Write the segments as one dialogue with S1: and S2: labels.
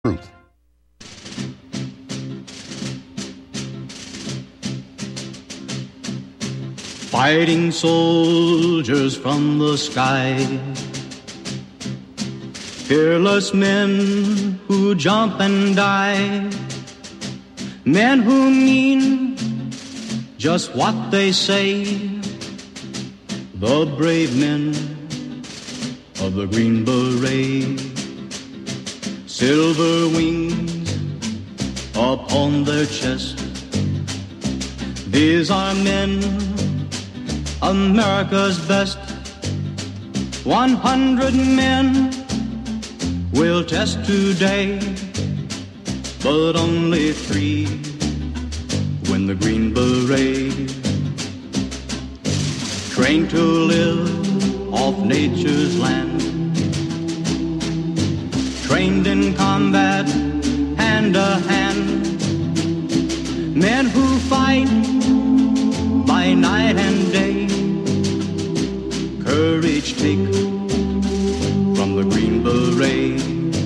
S1: Truth.
S2: Fighting soldiers from the sky, fearless men who jump and die, men who mean just what they say, the brave men of the Green Beret. Silver wings upon their chest, these are men, America's best. 100 men will test today, but only 3 win the Green Beret. Trained to live off nature's land, trained in combat hand to hand, men who fight by night and day, courage take from the Green Beret.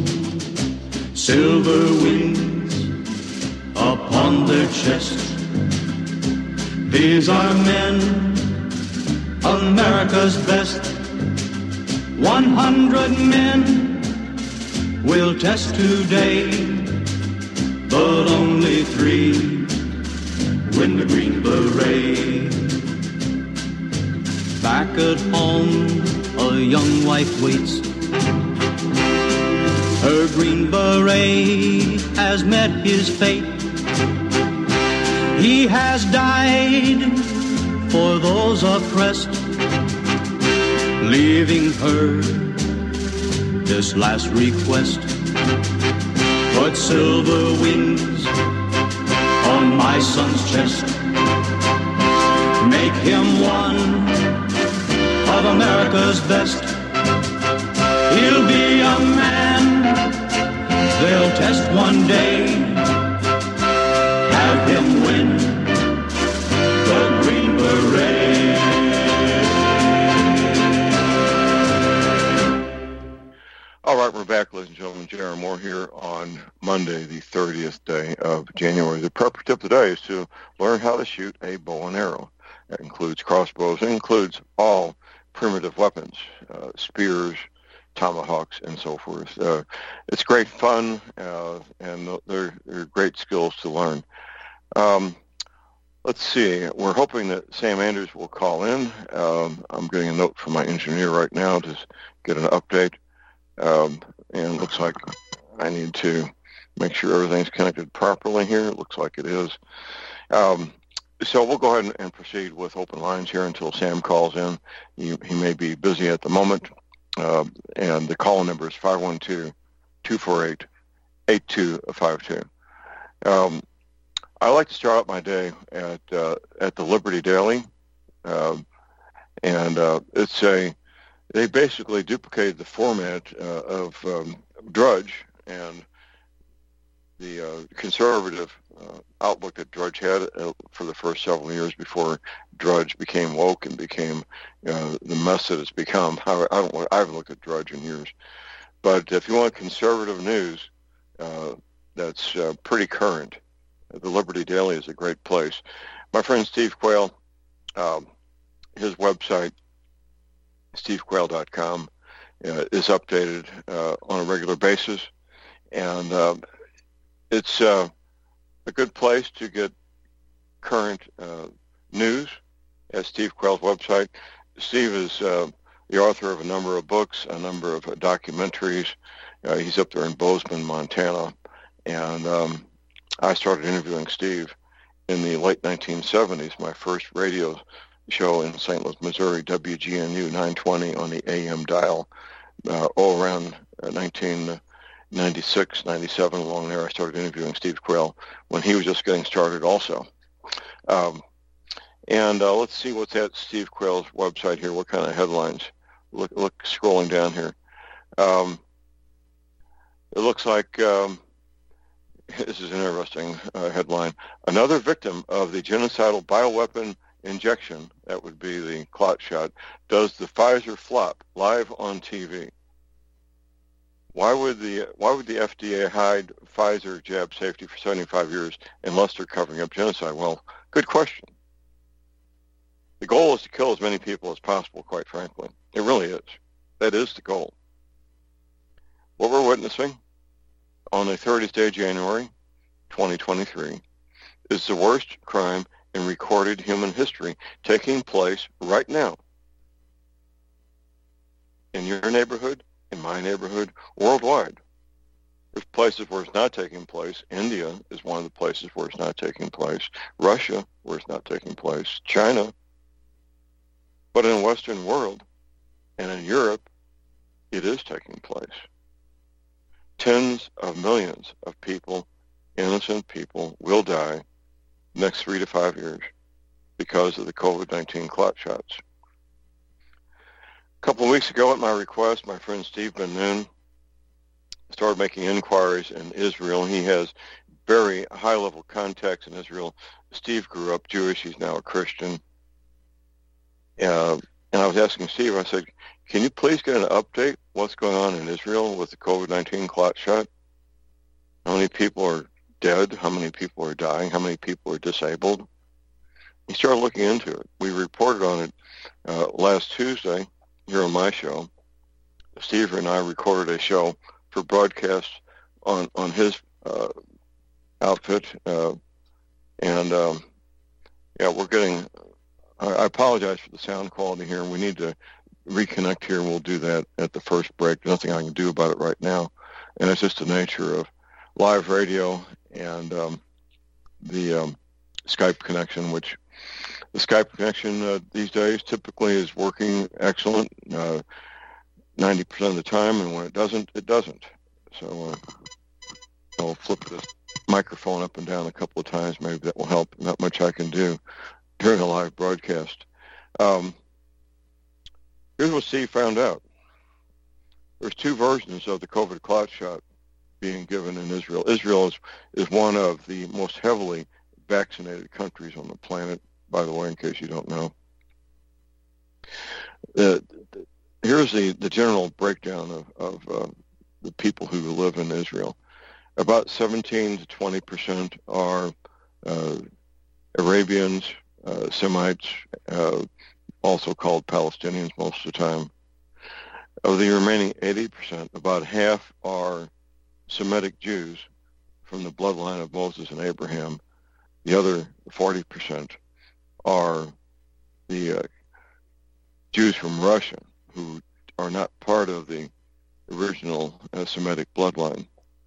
S2: Silver wings upon their chest, these are men, America's best. 100 men will test today, but only 3 win the Green Beret. Back at home, a young wife waits. Her Green Beret has met his fate. He has died for those oppressed, leaving her this last request. Put silver wings on my son's chest, make him one of America's best. He'll be a man they'll test one day, have him win the Green Beret.
S3: All right, we're back, ladies and gentlemen. J.R. Moore here on Monday, the 30th day of January. The prep tip today is to learn how to shoot a bow and arrow. That includes crossbows. It includes all primitive weapons, spears, tomahawks, and so forth. It's great fun, and they're great skills to learn. Let's see. We're hoping that Sam Andrews will call in. I'm getting a note from my engineer right now to get an update. And it looks like I need to make sure everything's connected properly here. It looks like it is. So we'll go ahead and proceed with open lines here until Sam calls in. He may be busy at the moment. And the call number is 512-248-8252. I like to start out my day at the Liberty Daily. They basically duplicated the format of Drudge and the conservative outlook that Drudge had for the first several years before Drudge became woke and became the mess that it's become. I haven't looked at Drudge in years. But if you want conservative news that's pretty current, the Liberty Daily is a great place. My friend Steve Quayle, his website, stevequayle.com, is updated on a regular basis, and it's a good place to get current news at Steve Quayle's website. Steve is the author of a number of books, a number of documentaries. He's up there in Bozeman, Montana, and I started interviewing Steve in the late 1970s. My first radio show in St. Louis, Missouri, WGNU 920 on the AM dial, all around 1996, 97, along there. I started interviewing Steve Quayle when he was just getting started also. Let's see what's at Steve Quayle's website here. What kind of headlines? Look scrolling down here. It looks like this is an interesting headline. Another victim of the genocidal bioweapon injection, that would be the clot shot, does the Pfizer flop live on TV. Why would the FDA hide Pfizer jab safety for 75 years unless they're covering up genocide? Well, good question. The goal is to kill as many people as possible, quite frankly. It really is. That is the goal. What we're witnessing on the 30th day of January, 2023, is the worst crime in recorded human history taking place right now in your neighborhood, in my neighborhood, worldwide. There's places where it's not taking place. India is one of the places where it's not taking place. Russia, where it's not taking place. China. But in the Western world and in Europe, it is taking place. Tens of millions of people, innocent people, will die next 3 to 5 years because of the COVID-19 clot shots. A couple of weeks ago, at my request, my friend Steve Ben-Nun started making inquiries in Israel. He has very high-level contacts in Israel. Steve grew up Jewish. He's now a Christian. And I was asking Steve, I said, can you please get an update what's going on in Israel with the COVID-19 clot shot? How many people are dead? How many people are dying? How many people are disabled? He started looking into it. We reported on it last Tuesday here on my show. Steve and I recorded a show for broadcast on his outfit. We're getting... I apologize for the sound quality here. We need to reconnect here, and we'll do that at the first break. There's nothing I can do about it right now. And it's just the nature of live radio and the Skype connection, which the Skype connection these days typically is working excellent 90% of the time, and when it doesn't, it doesn't. So I'll flip this microphone up and down a couple of times. Maybe that will help. Not much I can do during a live broadcast. Here's what Steve found out. There's two versions of the COVID clot shot being given in Israel. Israel is one of the most heavily vaccinated countries on the planet, by the way, in case you don't know. Here's the general breakdown of the people who live in Israel. About 17 to 20% are Arabians, Semites, also called Palestinians most of the time. Of the remaining 80%, about half are Semitic Jews from the bloodline of Moses and Abraham. The other 40% are the Jews from Russia who are not part of the original Semitic bloodline.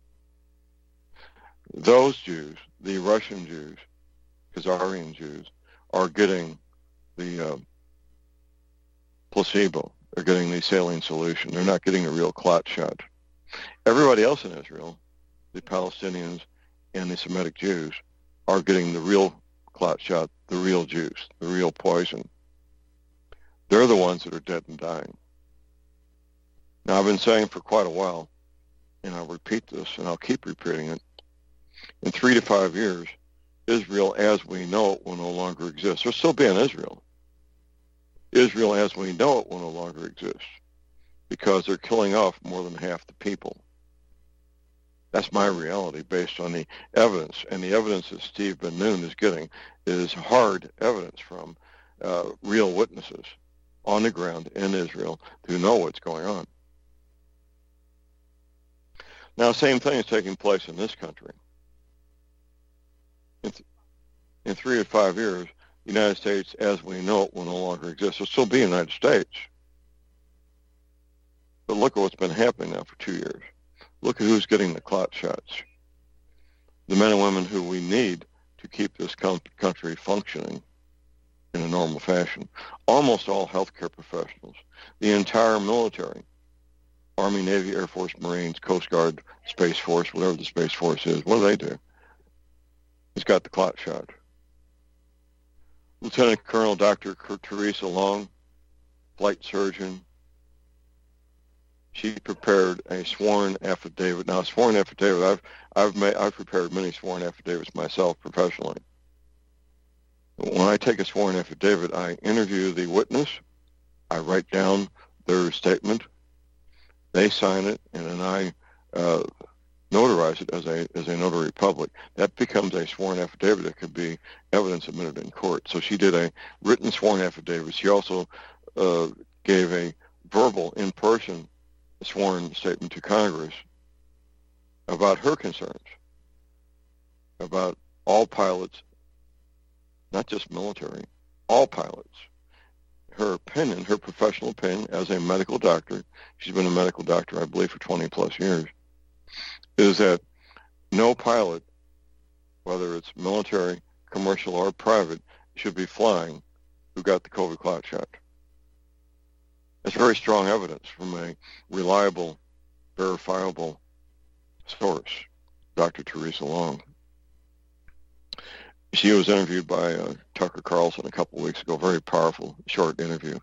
S3: Those Jews, the Russian Jews, Khazarian Jews, are getting the placebo. They're getting the saline solution. They're not getting a real clot shot. Everybody else in Israel, the Palestinians and the Semitic Jews, are getting the real clot shot, the real juice, the real poison. They're the ones that are dead and dying. Now, I've been saying for quite a while, and I'll repeat this, and I'll keep repeating it, in 3 to 5 years, Israel as we know it will no longer exist. There'll still be an Israel. Israel as we know it will no longer exist because they're killing off more than half the people. That's my reality based on the evidence, and the evidence that Steve Ben-Nun is getting is hard evidence from real witnesses on the ground in Israel who know what's going on. Now, the same thing is taking place in this country. In 3 to 5 years, the United States, as we know it, will no longer exist. It'll still be the United States. But look at what's been happening now for 2 years. Look at who's getting the clot shots. The men and women who we need to keep this country functioning in a normal fashion. Almost all healthcare professionals, the entire military, Army, Navy, Air Force, Marines, Coast Guard, Space Force, whatever the Space Force is, what do? He's got the clot shot. Lieutenant Colonel Dr. Teresa Long, flight surgeon, she prepared a sworn affidavit. Now, a sworn affidavit, I've prepared many sworn affidavits myself professionally. When I take a sworn affidavit, I interview the witness, I write down their statement, they sign it, and then I notarize it as a notary public. That becomes a sworn affidavit that could be evidence admitted in court. So she did a written sworn affidavit. She also gave a verbal, in-person sworn statement to Congress about her concerns about all pilots, not just military, all pilots. Her opinion, her professional opinion as a medical doctor, she's been a medical doctor, I believe, for 20 plus years, is that no pilot, whether it's military, commercial, or private, should be flying who got the COVID clot shot. That's very strong evidence from a reliable, verifiable source, Dr. Teresa Long. She was interviewed by Tucker Carlson a couple of weeks ago, very powerful, short interview.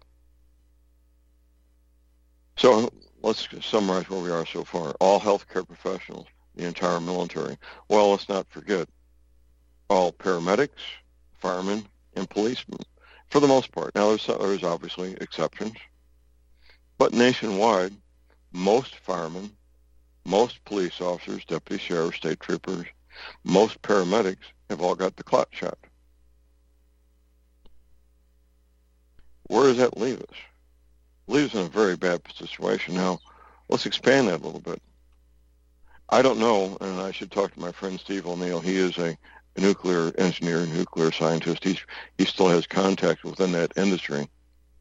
S3: So let's summarize where we are so far. All healthcare professionals, the entire military. Well, let's not forget all paramedics, firemen, and policemen, for the most part. Now, there's obviously exceptions, but nationwide, most firemen, most police officers, deputy sheriffs, state troopers, most paramedics have all got the clot shot. Where does that leave us? Leaves us in a very bad situation. Now, let's expand that a little bit. I don't know, and I should talk to my friend Steve O'Neill. He is a nuclear engineer, nuclear scientist. He still has contact within that industry.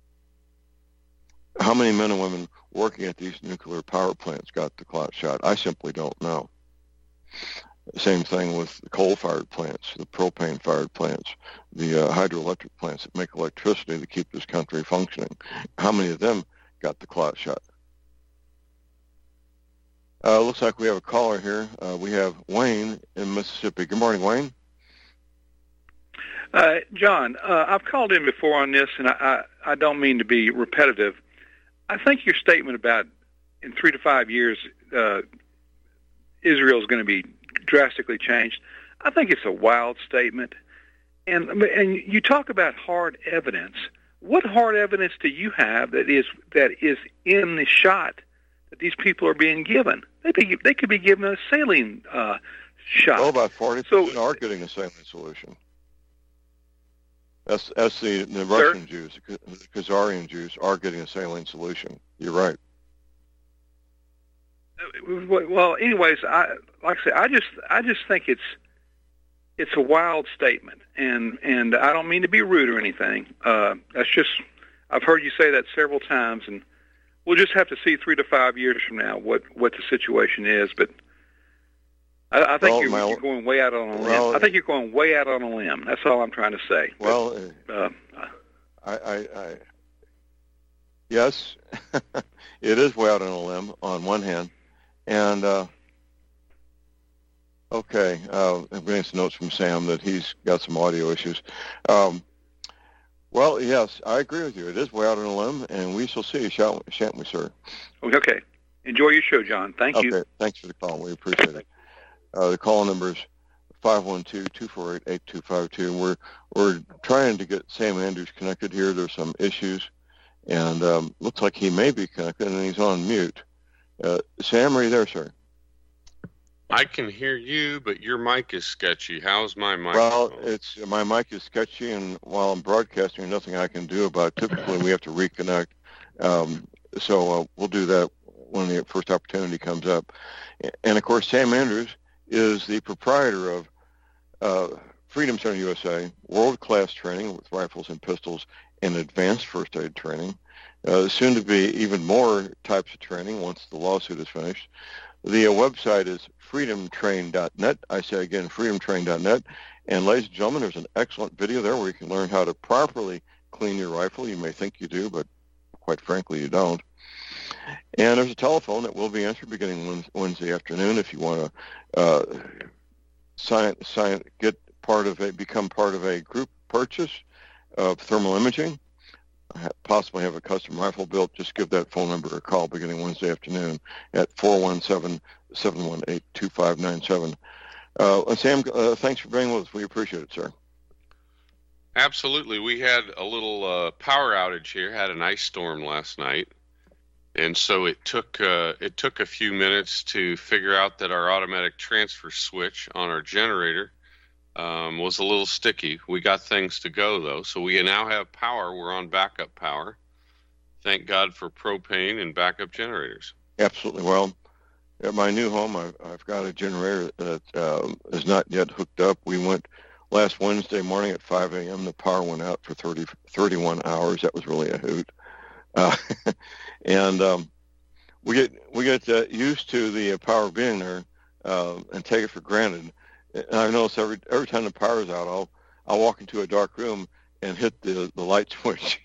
S3: How many men and women working at these nuclear power plants got the clot shot? I simply don't know. Same thing with the coal-fired plants, the propane-fired plants, the hydroelectric plants that make electricity to keep this country functioning. How many of them got the clot shot? Looks like we have a caller here. We have Wayne in Mississippi. Good morning, Wayne.
S1: John, I've called in before on this, and I don't mean to be repetitive. I think your statement about in 3 to 5 years Israel is going to be drastically changed, I think it's a wild statement. And you talk about hard evidence. What hard evidence do you have that is in the shot that these people are being given? They could be given a saline shot.
S3: Well, about 40% are getting a saline solution. That's the Russian Jews, the Khazarian Jews are getting a saline solution. You're right.
S1: Well, anyways, like I say, I just think it's a wild statement, and I don't mean to be rude or anything. That's just, I've heard you say that several times, and we'll just have to see 3 to 5 years from now what the situation is. But I think you're going way out on a limb. I think you're going way out on a limb. That's all I'm trying to say.
S3: Well, yes, it is way out on a limb on one hand. And, okay, I'm getting some notes from Sam that he's got some audio issues. Well, yes, I agree with you. It is way out on a limb, and we shall see, shan't we, sir?
S1: Okay. Enjoy your show, John. Thank you.
S3: Okay, thanks for the call. We appreciate it. The call number is 512-248-8252. We're trying to get Sam Andrews connected here. There's some issues, and looks like he may be connected, and he's on mute. Sam, are you there, sir?
S4: I can hear you, but your mic is sketchy. How's my mic?
S3: Well, my mic is sketchy, and while I'm broadcasting, there's nothing I can do about it. Typically, we have to reconnect. So we'll do that when the first opportunity comes up. And, of course, Sam Andrews is the proprietor of Freedom Center USA, world-class training with rifles and pistols and advanced first aid training. Soon to be even more types of training once the lawsuit is finished. The website is freedomtrain.net. I say again, freedomtrain.net. And ladies and gentlemen, there's an excellent video there where you can learn how to properly clean your rifle. You may think you do, but quite frankly, you don't. And there's a telephone that will be answered beginning Wednesday afternoon if you want to become part of a group purchase of thermal imaging. Possibly have a custom rifle built, just give that phone number a call beginning Wednesday afternoon at 417-718-2597. And Sam, thanks for being with us. We appreciate it, sir.
S4: Absolutely. We had a little power outage here, had an ice storm last night, And so it took a few minutes to figure out that our automatic transfer switch on our generator was a little sticky. We got things to go, though. So we now have power. We're on backup power. Thank God for propane and backup generators.
S3: Absolutely. Well, at my new home, I've got a generator that is not yet hooked up. We went last Wednesday morning at 5 a.m. The power went out for 31 hours. That was really a hoot. And we get used to the power being there and take it for granted. And I've noticed every time the power's out, I'll walk into a dark room and hit the light switch.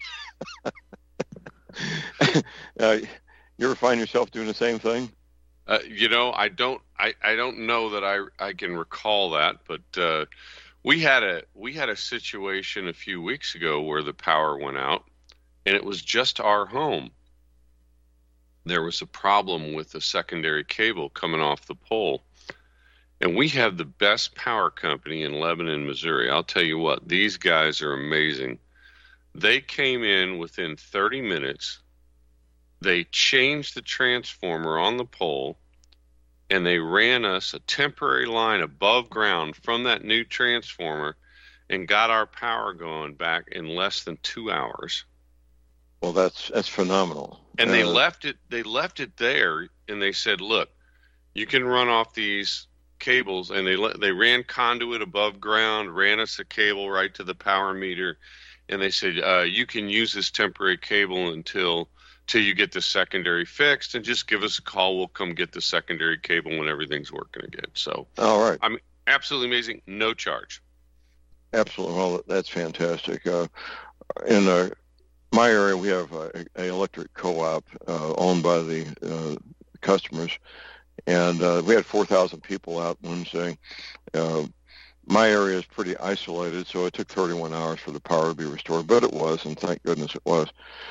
S3: You ever find yourself doing the same thing?
S4: I don't know that I can recall that, but we had a situation a few weeks ago where the power went out, and it was just our home. There was a problem with the secondary cable coming off the pole. And we have the best power company in Lebanon, Missouri. I'll tell you what, these guys are amazing. They came in within 30 minutes. They changed the transformer on the pole, and they ran us a temporary line above ground from that new transformer and got our power going back in less than 2 hours.
S3: Well, that's phenomenal.
S4: And they left it there, and they said, look, you can run off these cables, and they ran conduit above ground, ran us a cable right to the power meter, and they said, you can use this temporary cable until you get the secondary fixed, and just give us a call. We'll come get the secondary cable when everything's working again. So,
S3: all right.
S4: I mean, absolutely amazing. No charge.
S3: Absolutely. Well, that's fantastic. In my area, we have an electric co-op owned by the customers, and we had 4,000 people out Wednesday. My area is pretty isolated, so it took 31 hours for the power to be restored, but it was, and thank goodness it was.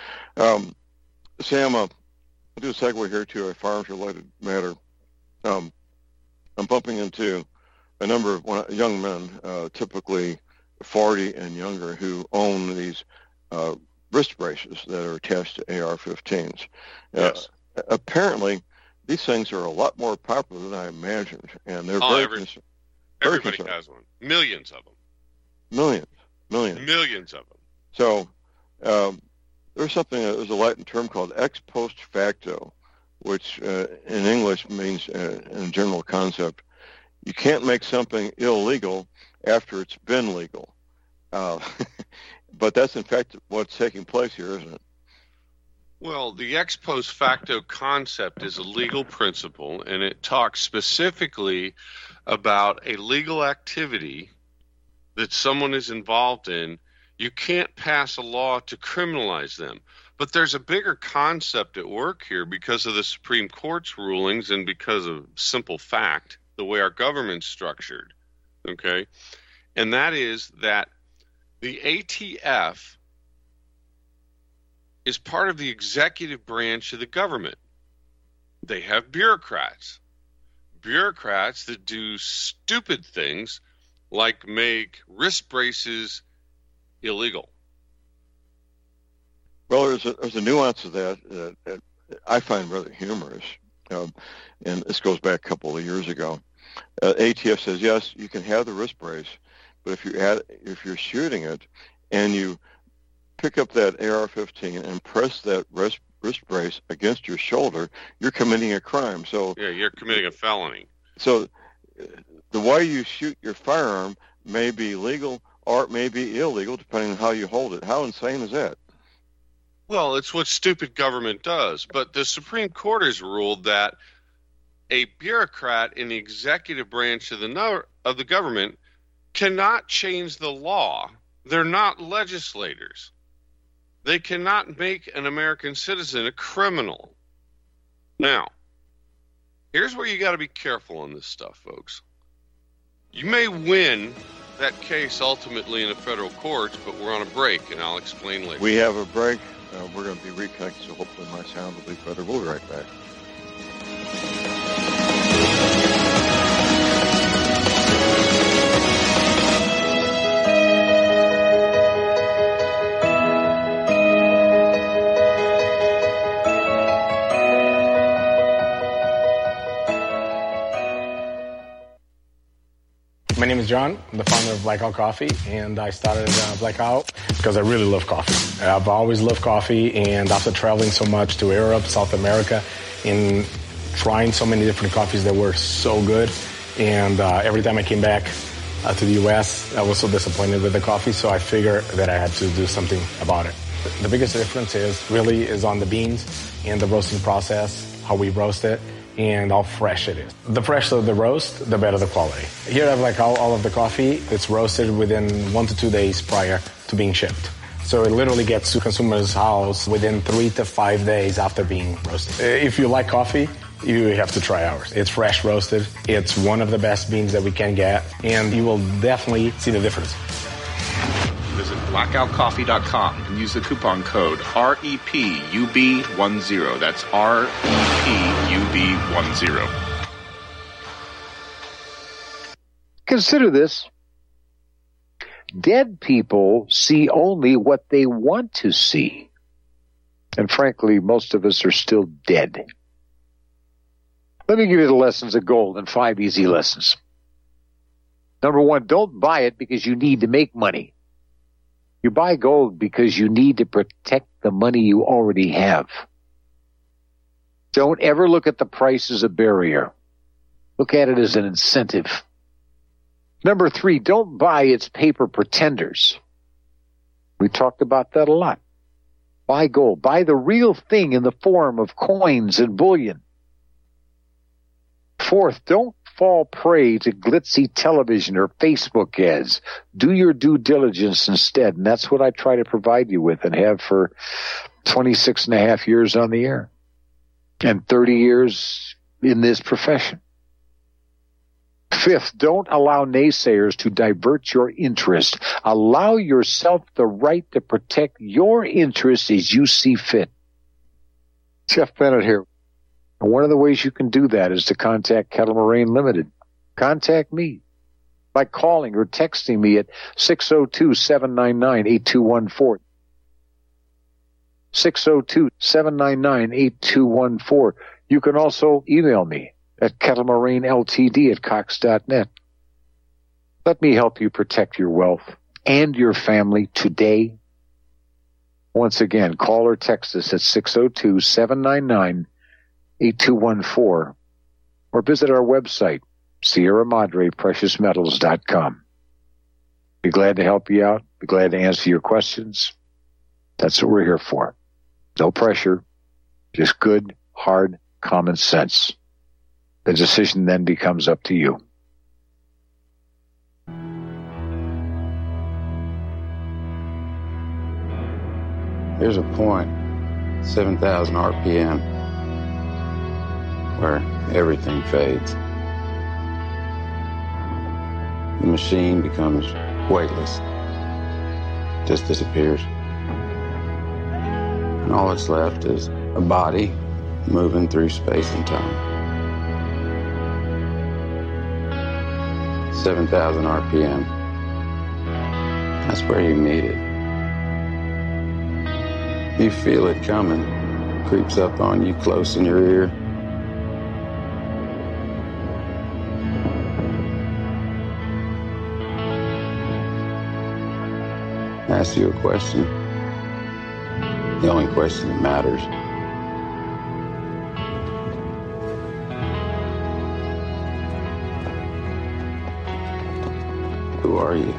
S3: Sam, I'll do a segue here to a farms-related matter. I'm bumping into a number of young men, typically 40 and younger, who own these wrist braces that are attached to AR-15s.
S4: Yes.
S3: Apparently, these things are a lot more popular than I imagined, and they're
S4: everybody has one. Millions of them. Millions of them.
S3: So there's there's a Latin term called ex post facto, which in English means, in a general concept, you can't make something illegal after it's been legal. But that's, in fact, what's taking place here, isn't it?
S4: Well, the ex post facto concept is a legal principle, and it talks specifically about a legal activity that someone is involved in. You can't pass a law to criminalize them. But there's a bigger concept at work here because of the Supreme Court's rulings and because of simple fact, the way our government's structured, okay? And that is that the ATF is part of the executive branch of the government. They have bureaucrats that do stupid things like make wrist braces illegal.
S3: Well, there's a nuance of that I find rather humorous, and this goes back a couple of years ago. ATF says, yes, you can have the wrist brace, but if you're shooting it and you pick up that AR-15 and press that wrist brace against your shoulder, you're committing a crime. So
S4: yeah, you're committing a felony.
S3: So the way you shoot your firearm may be legal or it may be illegal depending on how you hold it. How insane is that?
S4: Well, it's what stupid government does. But the Supreme Court has ruled that a bureaucrat in the executive branch of the government cannot change the law. They're not legislators. They cannot make an American citizen a criminal. Now, here's where you got to be careful on this stuff, folks. You may win that case ultimately in the federal courts, but we're on a break, and I'll explain later.
S3: We have a break. We're going to be reconnected, so hopefully my sound will be better. We'll be right back.
S5: My name is John. I'm the founder of Blackout Coffee, and I started Blackout because I really love coffee. I've always loved coffee, and after traveling so much to Europe, South America, and trying so many different coffees that were so good, and every time I came back to the U.S., I was so disappointed with the coffee, so I figured that I had to do something about it. The biggest difference is on the beans and the roasting process, how we roast it, and how fresh it is. The fresher the roast, the better the quality. Here I have like all of the coffee. It's roasted within 1 to 2 days prior to being shipped. So it literally gets to consumers' house within 3 to 5 days after being roasted. If you like coffee, you have to try ours. It's fresh roasted. It's one of the best beans that we can get, and you will definitely see the difference.
S6: Visit blackoutcoffee.com and use the coupon code REPUB10. That's REPUB10.
S7: Consider this. Dead people see only what they want to see. And frankly, most of us are still dead. Let me give you the lessons of gold in 5 easy lessons. Number 1, don't buy it because you need to make money. You buy gold because you need to protect the money you already have. Don't ever look at the price as a barrier. Look at it as an incentive. Number 3, don't buy its paper pretenders. We talked about that a lot. Buy gold. Buy the real thing in the form of coins and bullion. 4th, don't fall prey to glitzy television or Facebook ads. Do your due diligence instead, and that's what I try to provide you with and have for 26 and a half years on the air and 30 years in this profession. 5th, don't allow naysayers to divert your interest. Allow yourself the right to protect your interests as you see fit. Jeff Bennett here. And one of the ways you can do that is to contact Kettle Moraine Limited. Contact me by calling or texting me at 602-799-8214. 602-799-8214. You can also email me at kettlemaraineltd@cox.net. Let me help you protect your wealth and your family today. Once again, call or text us at 602-799-8214 or visit our website, Sierra Madre Precious Metals.com. Be glad to help you out. Be glad to answer your questions. That's what we're here for. No pressure, just good, hard, common sense. The decision then becomes up to you.
S8: There's a point, 7,000 RPM, where everything fades. The machine becomes weightless, just disappears. And all that's left is a body moving through space and time. 7,000 RPM. That's where you meet it. You feel it coming, creeps up on you close in your ear. Ask you a question. The only question that matters. Who are you?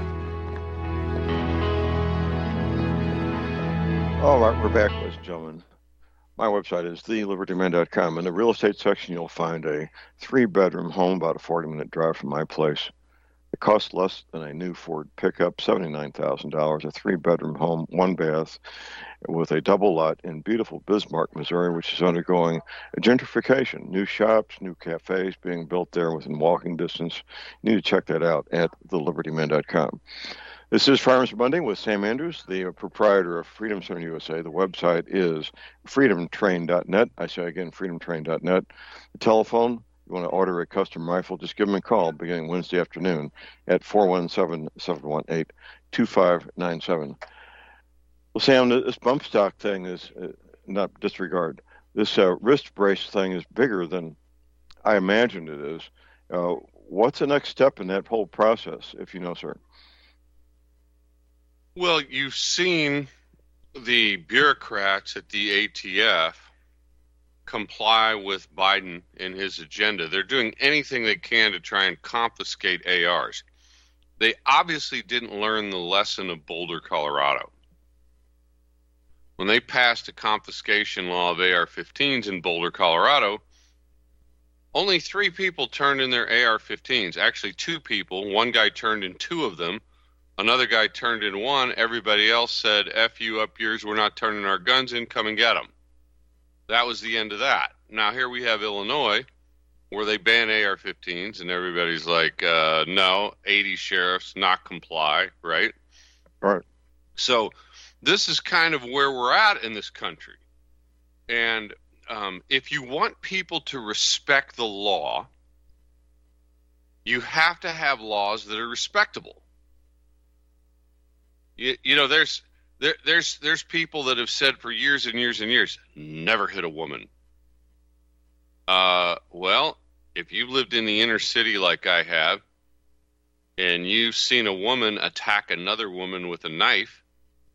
S3: All right, we're back, ladies and gentlemen. My website is thelibertyman.com. In the real estate section, you'll find a 3-bedroom home about a 40-minute drive from my place. It costs less than a new Ford pickup, $79,000, a 3-bedroom home, 1 bath, with a double lot in beautiful Bismarck, Missouri, which is undergoing a gentrification. New shops, new cafes being built there within walking distance. You need to check that out at thelibertyman.com. This is Farmers Monday with Sam Andrews, the proprietor of Freedom Center USA. The website is freedomtrain.net. I say again, freedomtrain.net. The telephone, you want to order a custom rifle, just give them a call beginning Wednesday afternoon at 417-718-2597. Well, Sam, this bump stock thing is not disregard. This wrist brace thing is bigger than I imagined it is. what's the next step in that whole process, if you know, sir?
S4: Well, you've seen the bureaucrats at the ATF comply with Biden and his agenda. They're doing anything they can to try and confiscate ARs. They obviously didn't learn the lesson of Boulder, Colorado. When they passed a confiscation law of AR-15s in Boulder, Colorado, only 3 people turned in their AR-15s. Actually, 2 people. One guy turned in 2 of them. Another guy turned in 1. Everybody else said, F you up yours, we're not turning our guns in, come and get them. That was the end of that. Now here we have Illinois, where they ban AR-15s, and everybody's like, no, 80 sheriffs not comply, right?
S3: Right.
S4: So this is kind of where we're at in this country. And if you want people to respect the law, you have to have laws that are respectable. You know, there's people that have said for years and years and years, never hit a woman. Well, if you've lived in the inner city like I have, and you've seen a woman attack another woman with a knife,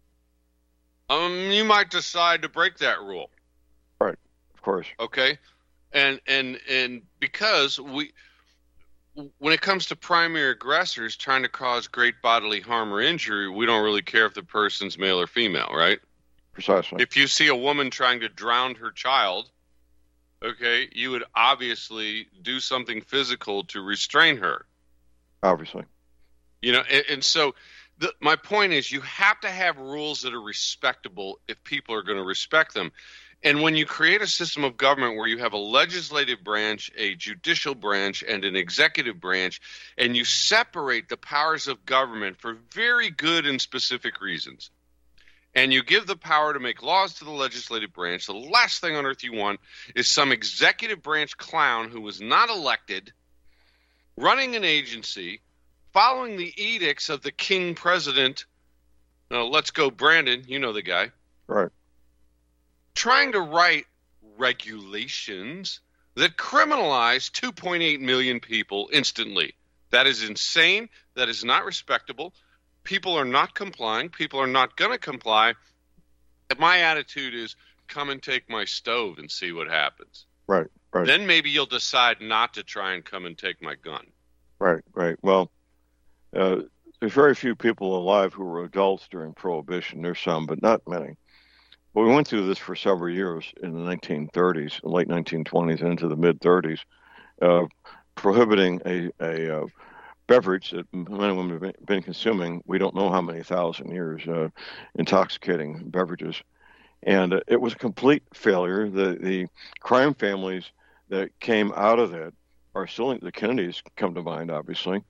S4: you might decide to break that rule.
S3: Right, of course.
S4: Okay, and because when it comes to primary aggressors trying to cause great bodily harm or injury, we don't really care if the person's male or female, right?
S3: Precisely.
S4: If you see a woman trying to drown her child, okay, you would obviously do something physical to restrain her.
S3: Obviously.
S4: You know, and so my point is you have to have rules that are respectable if people are going to respect them. And when you create a system of government where you have a legislative branch, a judicial branch, and an executive branch, and you separate the powers of government for very good and specific reasons, and you give the power to make laws to the legislative branch, the last thing on earth you want is some executive branch clown who was not elected, running an agency, following the edicts of the king president. Let's go, Brandon. You know the guy.
S3: Right.
S4: Trying to write regulations that criminalize 2.8 million people instantly. That is insane. That is not respectable. People are not complying. People are not going to comply. And my attitude is, come and take my stove and see what happens.
S3: Right, right.
S4: Then maybe you'll decide not to try and come and take my gun.
S3: Right, right. Well, there's very few people alive who were adults during Prohibition. There's some, but not many. But we went through this for several years in the 1930s, late 1920s, and into the mid-30s, prohibiting a beverage that men and women have been consuming, we don't know how many thousand years, intoxicating beverages. And it was a complete failure. The crime families that came out of that are still, the Kennedys come to mind, obviously,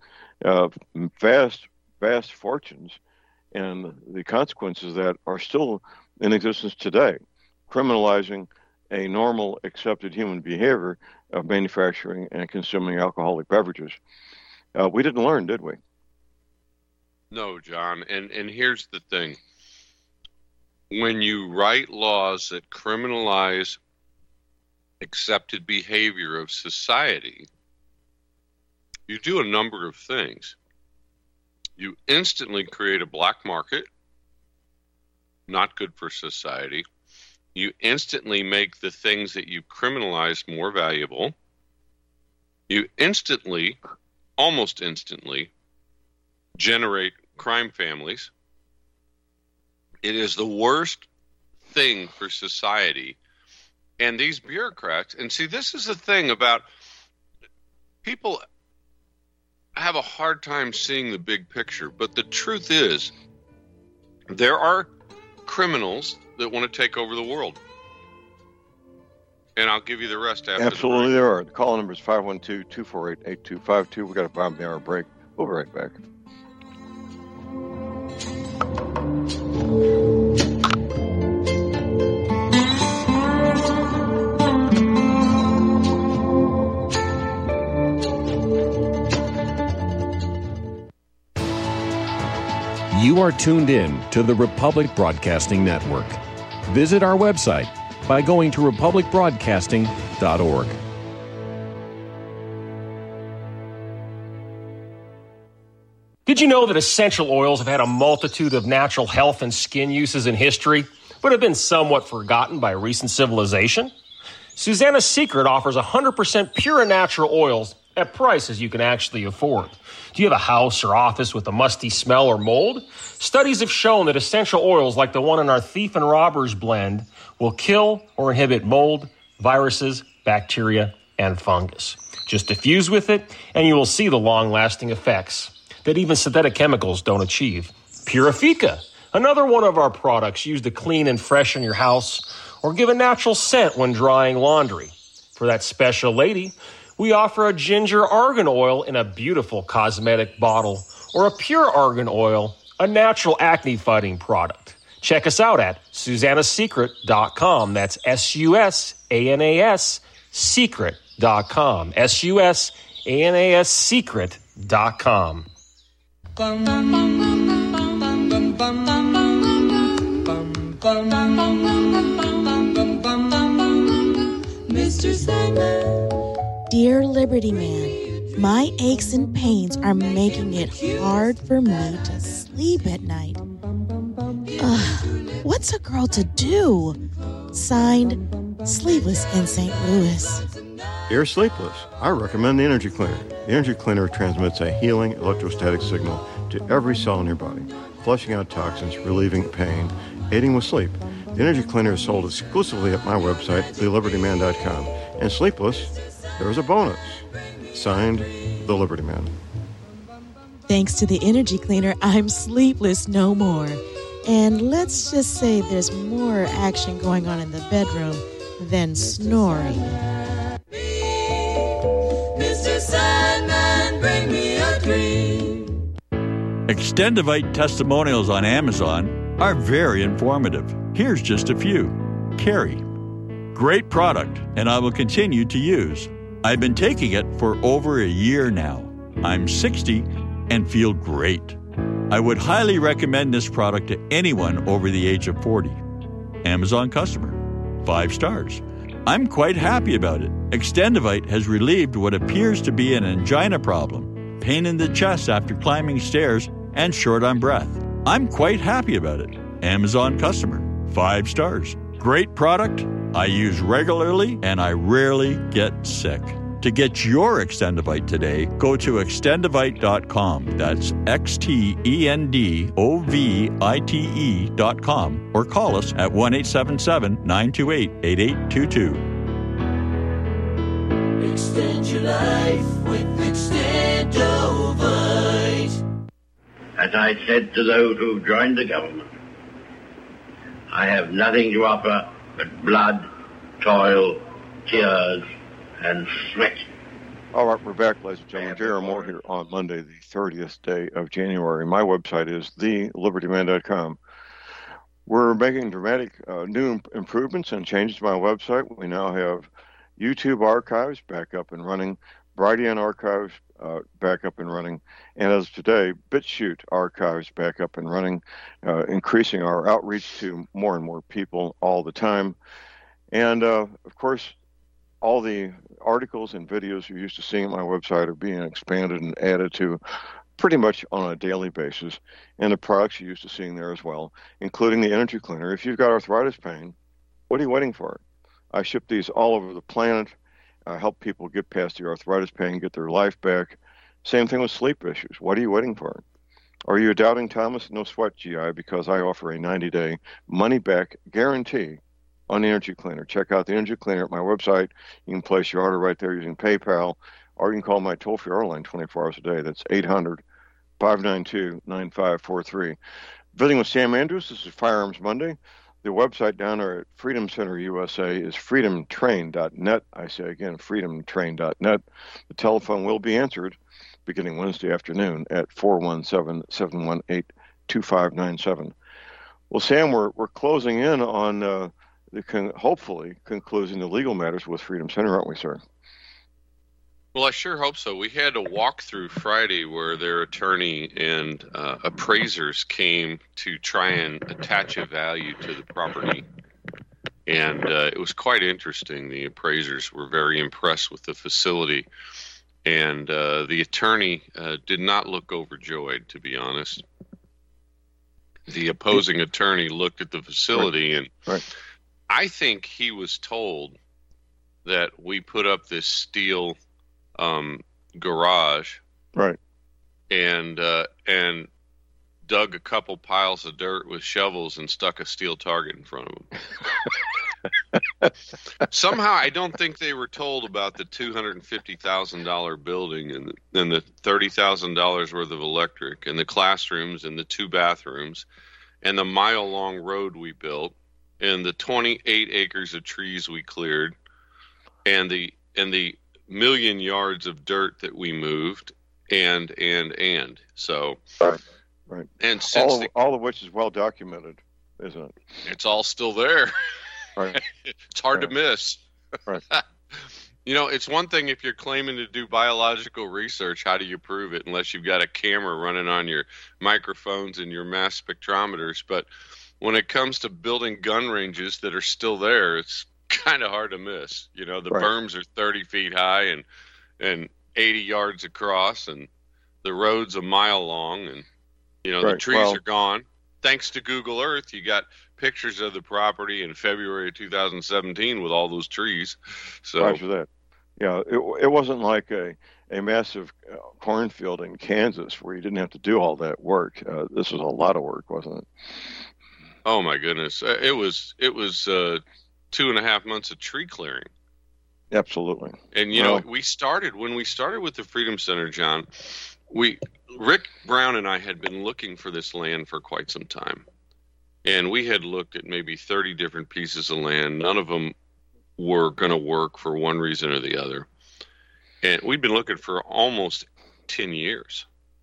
S3: vast fortunes. And the consequences of that are still in existence today, criminalizing a normal, accepted human behavior of manufacturing and consuming alcoholic beverages. We didn't learn, did we?
S4: No, John. And here's the thing. When you write laws that criminalize accepted behavior of society, you do a number of things. You instantly create a black market, not good for society. You instantly make the things that you criminalize more valuable. You instantly, almost instantly, generate crime families. It is the worst thing for society. And these bureaucrats, and see, this is the thing about people have a hard time seeing the big picture, but the truth is there are criminals that want to take over the world. And I'll give you the rest after.
S3: Absolutely, there are. The call number is 512-248-8252. We've got a bottom-hour break. We'll be right back.
S9: You are tuned in to the Republic Broadcasting Network. Visit our website by going to republicbroadcasting.org.
S10: Did you know that essential oils have had a multitude of natural health and skin uses in history, but have been somewhat forgotten by recent civilization? Susanna's Secret offers 100% pure and natural oils at prices you can actually afford. Do you have a house or office with a musty smell or mold? Studies have shown that essential oils like the one in our Thief and Robbers blend will kill or inhibit mold, viruses, bacteria, and fungus. Just diffuse with it, and you will see the long-lasting effects that even synthetic chemicals don't achieve. Purifica, another one of our products used to clean and freshen your house or give a natural scent when drying laundry. For that special lady, we offer a ginger argan oil in a beautiful cosmetic bottle or a pure argan oil, a natural acne-fighting product. Check us out at SusannaSecret.com. That's SUSANAS Secret.com. SUSANAS Secret.com.
S11: Mr. Sandman. Dear Liberty Man, my aches and pains are making it hard for me to sleep at night. What's a girl to do? Signed, Sleepless in St. Louis.
S12: You're sleepless. I recommend the Energy Cleaner. The Energy Cleaner transmits a healing electrostatic signal to every cell in your body, flushing out toxins, relieving pain, aiding with sleep. The Energy Cleaner is sold exclusively at my website, thelibertyman.com. And Sleepless, there's a bonus. Signed, The Liberty Man.
S11: Thanks to the Energy Cleaner, I'm sleepless no more. And let's just say there's more action going on in the bedroom than snoring.
S2: Mr. Sandman, bring me a dream.
S13: Extendivite testimonials on Amazon are very informative. Here's just a few. Carrie. Great product, and I will continue to use. I've been taking it for over a year now. I'm 60 and feel great. I would highly recommend this product to anyone over the age of 40. Amazon customer. 5 stars. I'm quite happy about it. Extendivite has relieved what appears to be an angina problem, pain in the chest after climbing stairs, and short on breath. I'm quite happy about it. Amazon customer. 5 stars. Great product. I use regularly, and I rarely get sick. To get your Extendivite today, go to extendivite.com. That's XTENDOVITE.com, or call us at 1-877-928-8822.
S2: Extend your life with Extendovite.
S14: As I said to those who joined the government, I have nothing to offer but blood, toil, tears, and sweat.
S3: All right, we're back, ladies and gentlemen. J.R. Moore here on Monday, the 30th day of January. My website is thelibertyman.com. We're making dramatic new improvements and changes to my website. We now have YouTube archives back up and running, Brighteon archives back up and running, and as of today, BitChute archives back up and running, increasing our outreach to more and more people all the time. And, of course, all the articles and videos you're used to seeing on my website are being expanded and added to pretty much on a daily basis, and the products you're used to seeing there as well, including the Energy Cleaner. If you've got arthritis pain, what are you waiting for? I ship these all over the planet. I help people get past the arthritis pain, get their life back. Same thing with sleep issues. What are you waiting for? Are you a doubting Thomas? No sweat, GI, because I offer a 90-day money-back guarantee on the Energy Cleaner. Check out the Energy Cleaner at my website. You can place your order right there using PayPal, or you can call my toll-free order line 24 hours a day. That's 800-592-9543. Visiting with Sam Andrews. This is Firearms Monday. The website down there at Freedom Center USA is freedomtrain.net. I say again, freedomtrain.net. The telephone will be answered beginning Wednesday afternoon at 417-718-2597. Well, Sam, we're closing in on hopefully concluding the legal matters with Freedom Center, aren't we, sir?
S4: Well, I sure hope so. We had a walkthrough Friday where their attorney and appraisers came to try and attach a value to the property. And it was quite interesting. The appraisers were very impressed with the facility. And the attorney did not look overjoyed, to be honest. The opposing attorney looked at the facility, and I think he was told that we put up this steel garage, and dug a couple piles of dirt with shovels and stuck a steel target in front of him. Somehow, I don't think they were told about the $250,000 building and the $30,000 worth of electric and the classrooms and the 2 bathrooms and the mile-long road we built and the 28 acres of trees we cleared and the million yards of dirt that we moved and so and since
S3: all of which is well documented, isn't it?
S4: It's all still there. It's hard to miss. You know, it's one thing if you're claiming to do biological research, how do you prove it unless you've got a camera running on your microphones and your mass spectrometers? But when it comes to building gun ranges that are still there, it's kind of hard to miss. You know, the berms are 30 feet high and 80 yards across, and the road's a mile long, and you know, the trees are gone. Thanks to Google Earth, you got pictures of the property in February of 2017 with all those trees. So
S3: Roger that. Yeah, it wasn't like a massive cornfield in Kansas where you didn't have to do all that work. This was a lot of work, wasn't it?
S4: Oh my goodness, it was 2.5 months of tree clearing.
S3: Absolutely.
S4: And you know, when we started with the Freedom Center, John, Rick Brown and I had been looking for this land for quite some time. And we had looked at maybe 30 different pieces of land. None of them were going to work for one reason or the other. And we'd been looking for almost 10 years.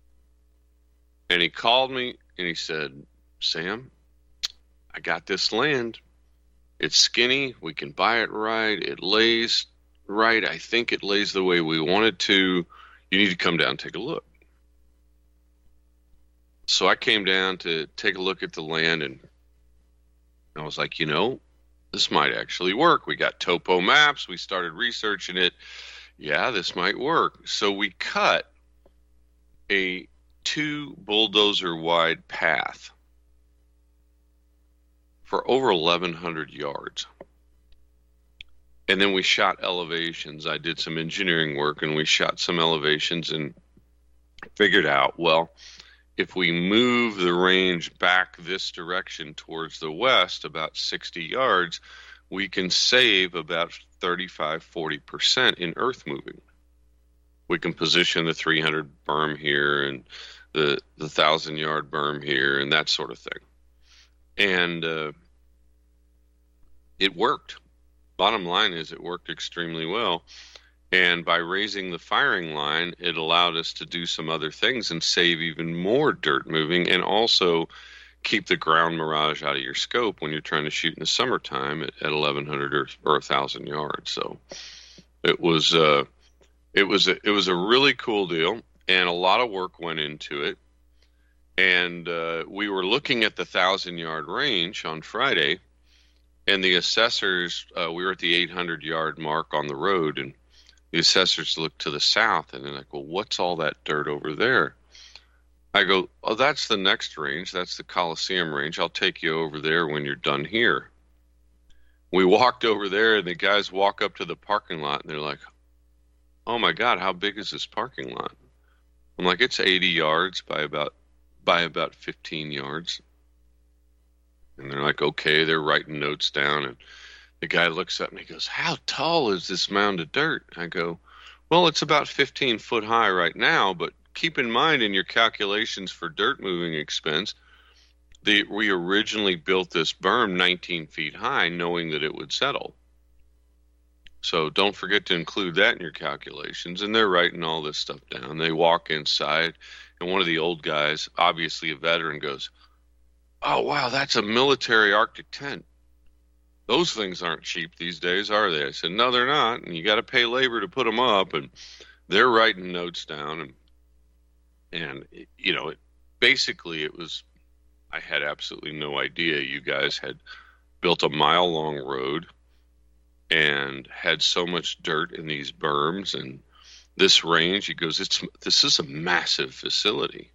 S4: And he called me and he said, Sam, I got this land. It's skinny. We can buy it right. It lays right. I think it lays the way we want it to. You need to come down and take a look. So I came down to take a look at the land, and I was like, you know, this might actually work. We got topo maps. We started researching it. Yeah, this might work. So we cut a 2 bulldozer wide path for over 1,100 yards. And then we shot elevations. I did some engineering work, and we shot some elevations and figured out, well, if we move the range back this direction towards the west about 60 yards, we can save about 35-40% in earth moving. We can position the 300 berm here and the 1,000-yard berm here and that sort of thing. And it worked. Bottom line is it worked extremely well. And by raising the firing line, it allowed us to do some other things and save even more dirt moving and also keep the ground mirage out of your scope when you're trying to shoot in the summertime at 1,100 or 1,000 yards. So it was a really cool deal, and a lot of work went into it. And we were looking at the 1,000-yard range on Friday, and the assessors, we were at the 800-yard mark on the road, and the assessors looked to the south, and they're like, well, what's all that dirt over there? I go, oh, that's the next range. That's the Coliseum range. I'll take you over there when you're done here. We walked over there, and the guys walk up to the parking lot, and they're like, oh, my God, how big is this parking lot? I'm like, it's 80 yards by about 15 yards. And they're like, okay, they're writing notes down, and the guy looks up and he goes, how tall is this mound of dirt? I go, well, it's about 15 foot high right now, but keep in mind in your calculations for dirt moving expense, we originally built this berm 19 feet high knowing that it would settle. So don't forget to include that in your calculations. And they're writing all this stuff down. They walk inside, and one of the old guys, obviously a veteran, goes, oh, wow, that's a military Arctic tent. Those things aren't cheap these days, are they? I said, no, they're not. And you got to pay labor to put them up. And they're writing notes down. And you know, I had absolutely no idea you guys had built a mile-long road and had so much dirt in these berms and this range? He goes, this is a massive facility.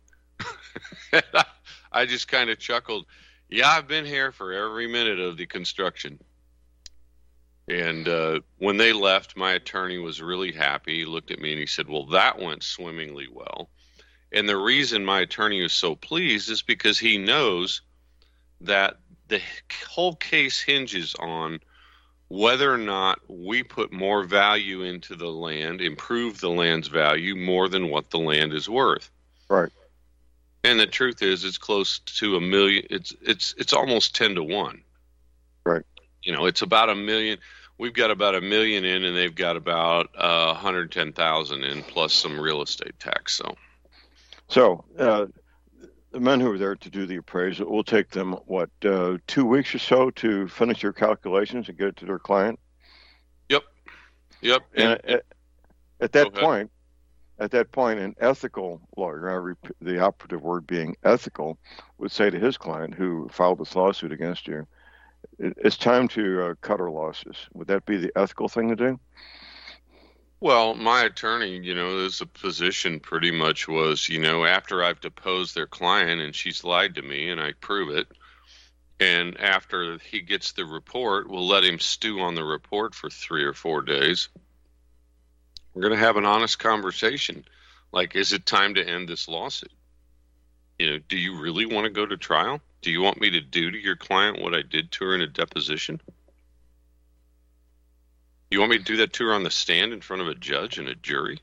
S4: I just kind of chuckled. Yeah, I've been here for every minute of the construction. And when they left, my attorney was really happy. He looked at me and he said, well, that went swimmingly well. And the reason my attorney was so pleased is because he knows that the whole case hinges on whether or not we put more value into the land, improve the land's value more than what the land is worth.
S3: Right.
S4: And the truth is, it's close to $1 million. It's almost 10 to 1.
S3: Right.
S4: You know, it's about $1 million. We've got about $1 million in, and they've got about 110,000 in, plus some real estate tax.
S3: So the men who are there to do the appraisal, it will take them 2 weeks or so to finish their calculations and get it to their client.
S4: Yep.
S3: And at that point, an ethical lawyer, the operative word being ethical, would say to his client who filed this lawsuit against you, it's time to cut our losses. Would that be the ethical thing to do?
S4: Well, my attorney, his position pretty much was, after I've deposed their client and she's lied to me and I prove it, and after he gets the report, we'll let him stew on the report for 3 or 4 days. We're going to have an honest conversation. Like, is it time to end this lawsuit? Do you really want to go to trial? Do you want me to do to your client what I did to her in a deposition? You want me to do that to her on the stand in front of a judge and a jury?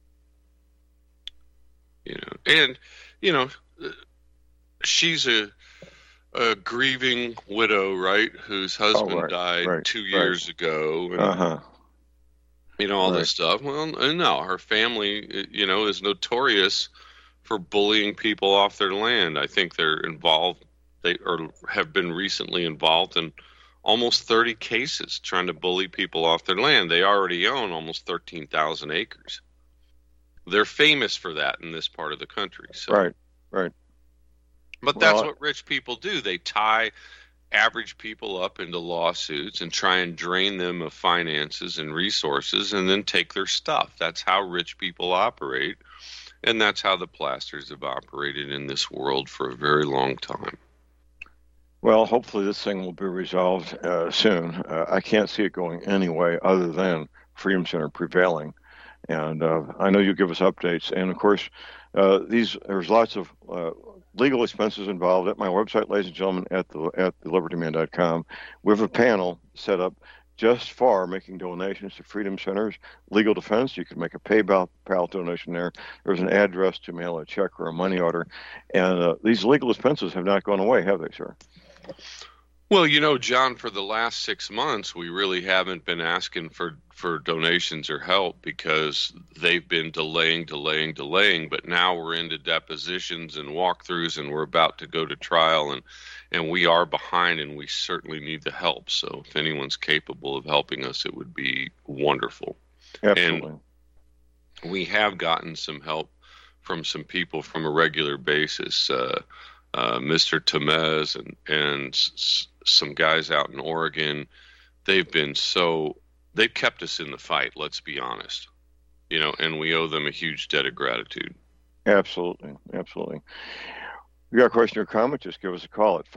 S4: She's a grieving widow, right? Whose husband died 2 years ago. And, all this stuff. Well, no, her family, is notorious for bullying people off their land. I think they're involved. They have been recently involved in almost 30 cases trying to bully people off their land. They already own almost 13,000 acres. They're famous for that in this part of the country. So.
S3: Right.
S4: But that's what rich people do. They tie average people up into lawsuits and try and drain them of finances and resources and then take their stuff. That's how rich people operate. And that's how the Plasters have operated in this world for a very long time.
S3: Well, hopefully this thing will be resolved soon. I can't see it going any way other than Freedom Center prevailing. And I know you'll give us updates. And, of course, there's lots of legal expenses involved at my website, ladies and gentlemen, at thelibertyman.com. We have a panel set up just for making donations to Freedom Center's legal defense. You can make a PayPal donation there. There's an address to mail a check or a money order. And these legal expenses have not gone away, have they, sir?
S4: Well, John, for the last 6 months, we really haven't been asking for donations or help because they've been delaying. But now we're into depositions and walkthroughs, and we're about to go to trial, and we are behind, and we certainly need the help. So if anyone's capable of helping us, it would be wonderful.
S3: Absolutely.
S4: And we have gotten some help from some people from a regular basis. Mr. Tamez and some guys out in Oregon, they've kept us in the fight, let's be honest, and we owe them a huge debt of gratitude.
S3: Absolutely. If you got a question or comment, just give us a call at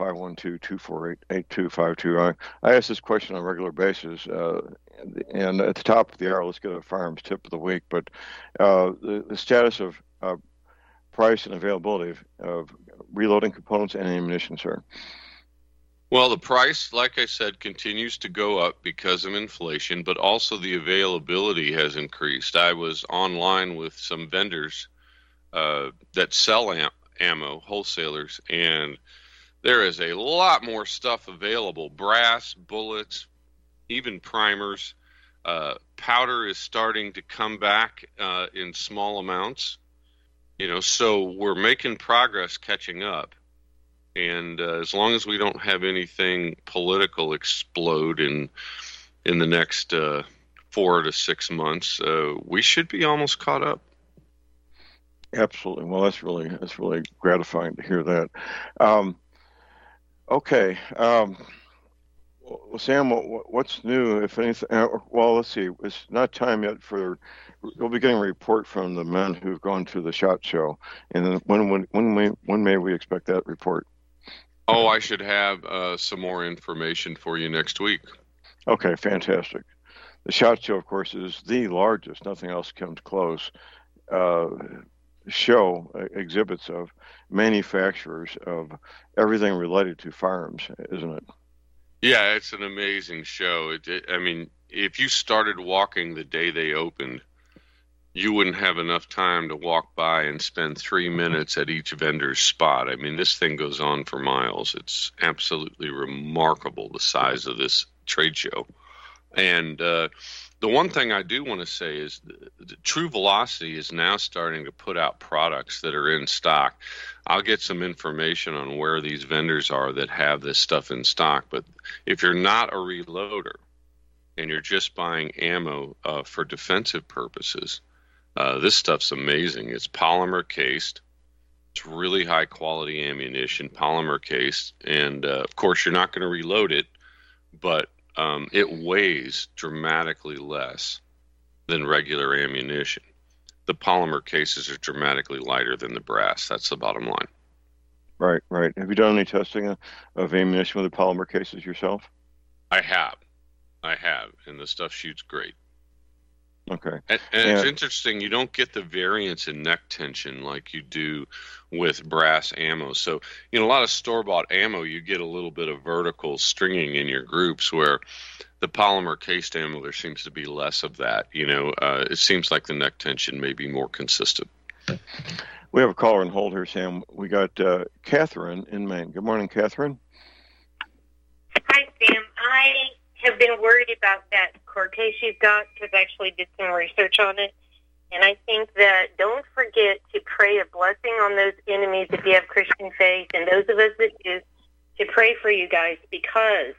S3: 512-248-8252. I ask this question on a regular basis, and at the top of the hour, let's get a firearms tip of the week, but the status of price and availability of reloading components and ammunition, sir.
S4: Well, the price, like I said, continues to go up because of inflation, but also the availability has increased. I was online with some vendors that sell ammo, wholesalers, and there is a lot more stuff available. Brass, bullets, even primers. Powder is starting to come back in small amounts. So we're making progress catching up. And as long as we don't have anything political explode in the next 4 to 6 months, we should be almost caught up.
S3: Absolutely. Well, that's really gratifying to hear that. Okay. Well, Sam, what's new, if anything? Well, let's see. It's not time yet for. We'll be getting a report from the men who've gone to the SHOT Show, and then when may we expect that report?
S4: Oh, I should have some more information for you next week.
S3: Okay, fantastic. The SHOT Show, of course, is the largest. Nothing else comes close. Exhibits of manufacturers of everything related to firearms, isn't it?
S4: Yeah, it's an amazing show. I mean, if you started walking the day they opened, you wouldn't have enough time to walk by and spend 3 minutes at each vendor's spot. I mean, this thing goes on for miles. It's absolutely remarkable, the size of this trade show. And the one thing I do want to say is the True Velocity is now starting to put out products that are in stock. I'll get some information on where these vendors are that have this stuff in stock. But if you're not a reloader and you're just buying ammo for defensive purposes, this stuff's amazing. It's polymer cased. It's really high quality ammunition, polymer cased. And of course, you're not going to reload it, but it weighs dramatically less than regular ammunition. The polymer cases are dramatically lighter than the brass. That's the bottom line.
S3: Right. Have you done any testing of ammunition with the polymer cases yourself?
S4: I have, and the stuff shoots great.
S3: Okay.
S4: And it's interesting, you don't get the variance in neck tension like you do with brass ammo. So, a lot of store-bought ammo, you get a little bit of vertical stringing in your groups, where the polymer cased ammo, there seems to be less of that. It seems like the neck tension may be more consistent.
S3: We have a caller on hold here, Sam. We got Catherine in Maine. Good morning, Catherine.
S15: Hi, Sam. I have been worried about that court case you've got because I actually did some research on it. And I think that don't forget to pray a blessing on those enemies if you have Christian faith, and those of us that do, to pray for you guys, because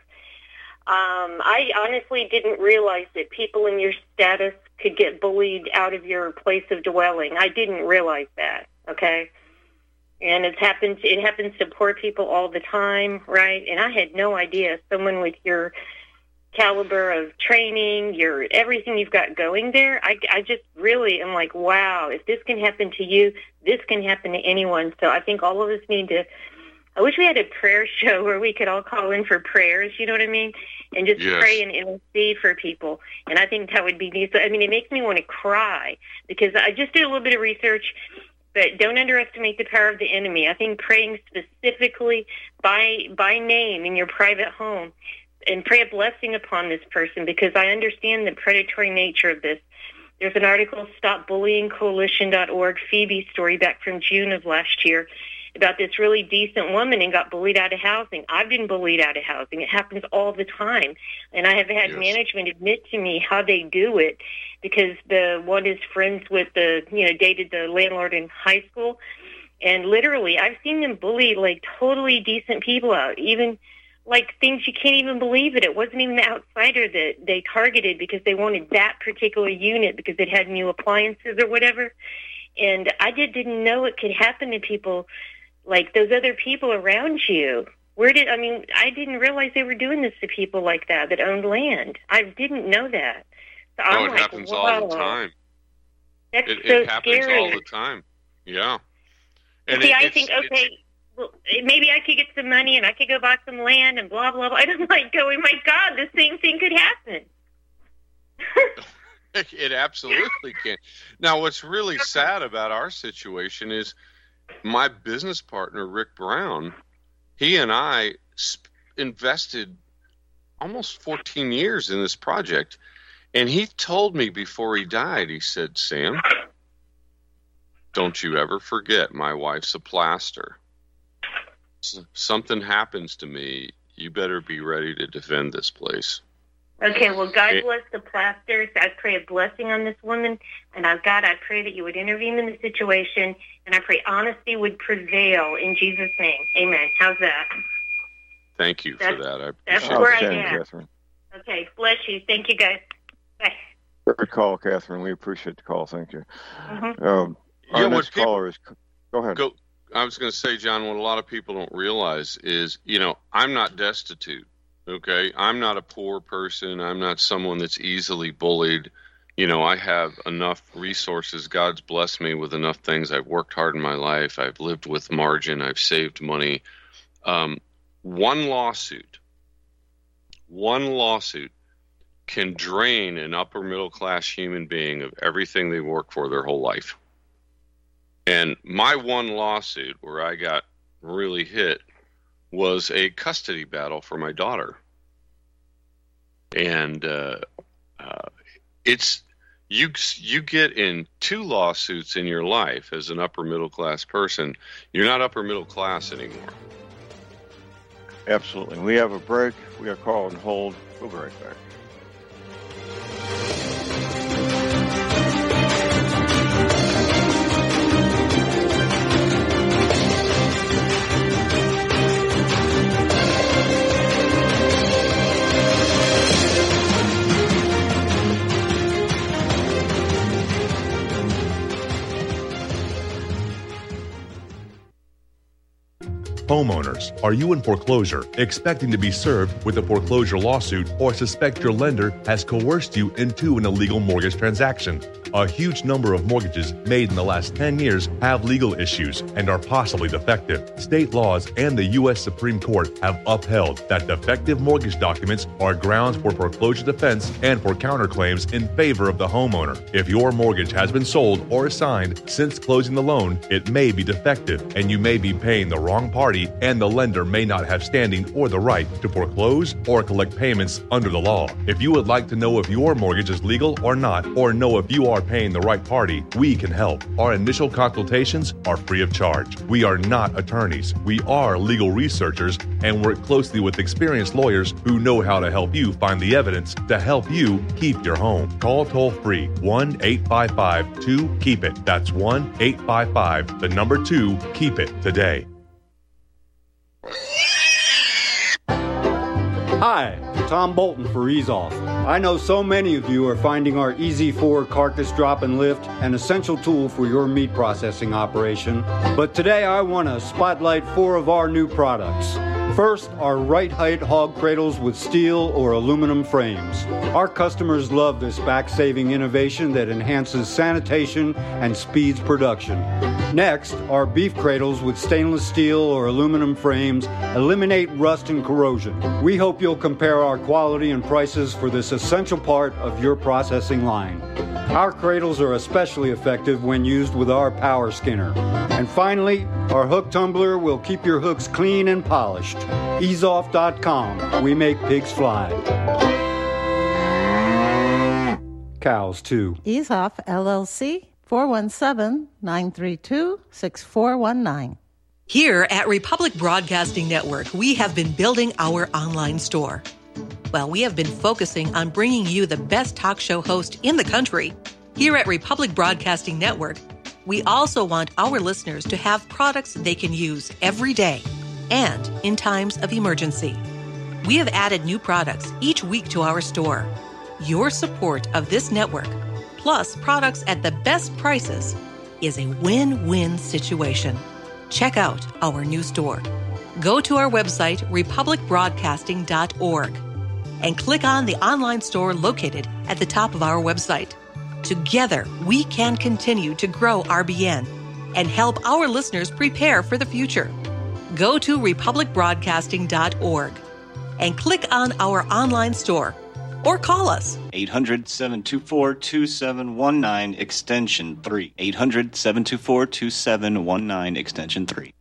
S15: I honestly didn't realize that people in your status could get bullied out of your place of dwelling. I didn't realize that, okay? And it happens to poor people all the time, right? And I had no idea someone with your caliber of training, your everything you've got going there, I just really am like, wow, if this can happen to you, this can happen to anyone. So I think all of us need to, I wish we had a prayer show where we could all call in for prayers, you know what I mean? And just pray and intercede for people. And I think that would be neat. So, I mean, it makes me want to cry because I just did a little bit of research, but don't underestimate the power of the enemy. I think praying specifically by name in your private home and pray a blessing upon this person, because I understand the predatory nature of this. There's an article, StopBullyingCoalition.org, Phoebe story back from June of last year, about this really decent woman and got bullied out of housing. I've been bullied out of housing. It happens all the time. And I have had management admit to me how they do it, because the one is friends with dated the landlord in high school. And literally, I've seen them bully like totally decent people out, even like things you can't even believe it. It wasn't even the outsider that they targeted because they wanted that particular unit because it had new appliances or whatever. And I didn't know it could happen to people like those other people around you. I didn't realize they were doing this to people like that owned land. I didn't know that. So
S4: it happens all the time.
S15: That's
S4: it happens
S15: scary.
S4: all the time. Yeah. And
S15: see, I think, okay, well, maybe I could get some money and I could go buy some land and blah, blah, blah. And I'm like going, my God, the same thing could happen.
S4: It absolutely can. Now, what's really sad about our situation is my business partner, Rick Brown, he and I invested almost 14 years in this project. And he told me before he died, he said, Sam, don't you ever forget my wife's a plaster. Something happens to me, you better be ready to defend this place.
S15: Okay, well, God bless the plasters. I pray a blessing on this woman. And God, I pray that you would intervene in the situation. And I pray honesty would prevail in Jesus' name. Amen. How's that?
S4: Thank you for that.
S15: That's where I am.
S3: Catherine.
S15: Okay, bless you. Thank you, guys. Bye.
S3: Good call, Catherine. We appreciate the call. Thank you.
S15: Mm-hmm.
S3: Our next caller is... Go ahead.
S4: I was going to say, John, what a lot of people don't realize is, I'm not destitute. Okay, I'm not a poor person. I'm not someone that's easily bullied. You know, I have enough resources. God's blessed me with enough things. I've worked hard in my life. I've lived with margin. I've saved money. One lawsuit can drain an upper middle class human being of everything they worked for their whole life. And my one lawsuit where I got really hit was a custody battle for my daughter. And it's you get in 2 lawsuits in your life as an upper middle class person, you're not upper middle class anymore.
S3: Absolutely. We have a break. We are called and hold. We'll be right back.
S16: Homeowners, are you in foreclosure, expecting to be served with a foreclosure lawsuit, or suspect your lender has coerced you into an illegal mortgage transaction? A huge number of mortgages made in the last 10 years have legal issues and are possibly defective. State laws and the U.S. Supreme Court have upheld that defective mortgage documents are grounds for foreclosure defense and for counterclaims in favor of the homeowner. If your mortgage has been sold or assigned since closing the loan, it may be defective and you may be paying the wrong party, and the lender may not have standing or the right to foreclose or collect payments under the law. If you would like to know if your mortgage is legal or not, or know if you are paying the right party, we can help. Our initial consultations are free of charge. We are not attorneys. We are legal researchers and work closely with experienced lawyers who know how to help you find the evidence to help you keep your home. Call toll-free 1-855-2-KEEP-IT. That's 1-855-2-KEEP-IT today.
S17: Hi, Tom Bolton for EaseOff. I know so many of you are finding our EZ4 carcass drop and lift an essential tool for your meat processing operation, but today I want to spotlight 4 of our new products. First, our right height hog cradles with steel or aluminum frames. Our customers love this back-saving innovation that enhances sanitation and speeds production. Next, our beef cradles with stainless steel or aluminum frames eliminate rust and corrosion. We hope you'll compare our quality and prices for this essential part of your processing line. Our cradles are especially effective when used with our power skinner. And finally, our hook tumbler will keep your hooks clean and polished. EaseOff.com. We make pigs fly. Cows, too.
S18: EaseOff, LLC, 417-932-6419.
S19: Here at Republic Broadcasting Network, we have been building our online store. Well, we have been focusing on bringing you the best talk show host in the country. Here at Republic Broadcasting Network, we also want our listeners to have products they can use every day and in times of emergency. We have added new products each week to our store. Your support of this network, plus products at the best prices, is a win-win situation. Check out our new store. Go to our website, republicbroadcasting.org, and click on the online store located at the top of our website. Together, we can continue to grow RBN and help our listeners prepare for the future. Go to republicbroadcasting.org and click on our online store or call us.
S20: 800-724-2719, extension 3. 800-724-2719, extension 3.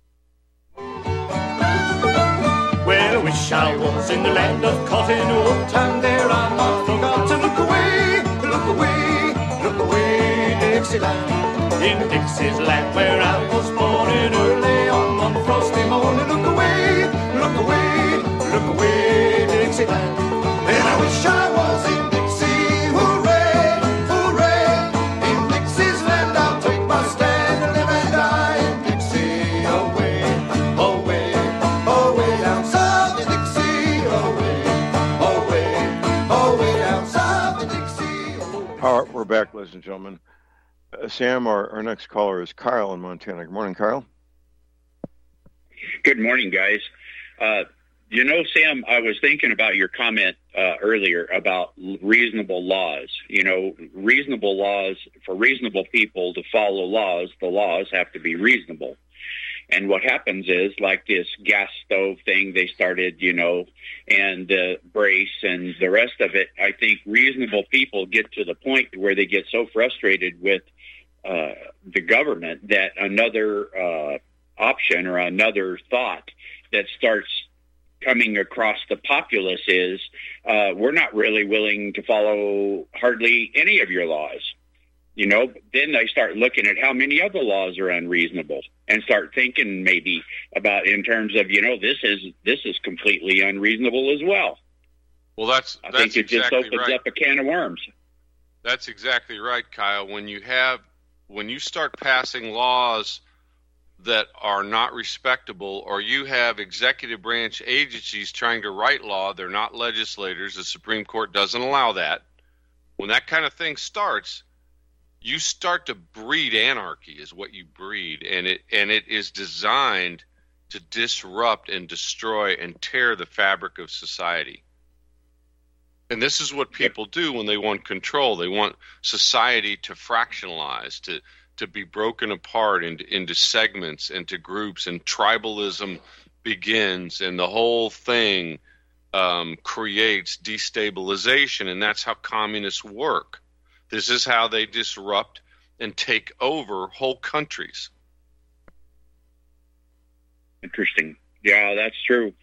S2: Well, I wish I was in the land of cotton wool, and there I'm not forgotten. Look away, look away, look away, Dixieland. In Dixie's land where I was born in early on one frosty morning. Look away, look away, look away, Dixieland. And I wish I was in Dixie, hooray, hooray. In Dixie's land I'll take my stand and live and die in Dixie. Away, away, away down south in Dixie. Away, away, away down south in Dixie.
S3: All right, we're back, ladies and gentlemen. Sam, our next caller is Kyle in Montana. Good morning, Kyle.
S21: Good morning, guys. You know, Sam, I was thinking about your comment earlier about reasonable laws. You know, reasonable laws, for reasonable people to follow laws, the laws have to be reasonable. And what happens is, like this gas stove thing they started, you know, and brace and the rest of it, I think reasonable people get to the point where they get so frustrated with the government that another option or another thought that starts coming across the populace is we're not really willing to follow hardly any of your laws. You know, then they start looking at how many other laws are unreasonable and start thinking maybe about in terms of, you know, this is completely unreasonable as well.
S4: Well, that's
S21: I think it just opens
S4: right.
S21: up a can of worms.
S4: That's exactly right, Kyle. When you start passing laws that are not respectable, or you have executive branch agencies trying to write law, they're not legislators. The Supreme Court doesn't allow that. When that kind of thing starts, you start to breed anarchy is what you breed, and it is designed to disrupt and destroy and tear the fabric of society. And this is what people do when they want control. They want society to fractionalize, to be broken apart into segments, into groups, and tribalism begins, and the whole thing creates destabilization, and that's how communists work. This is how they disrupt and take over whole countries.
S21: Interesting. Yeah, that's true.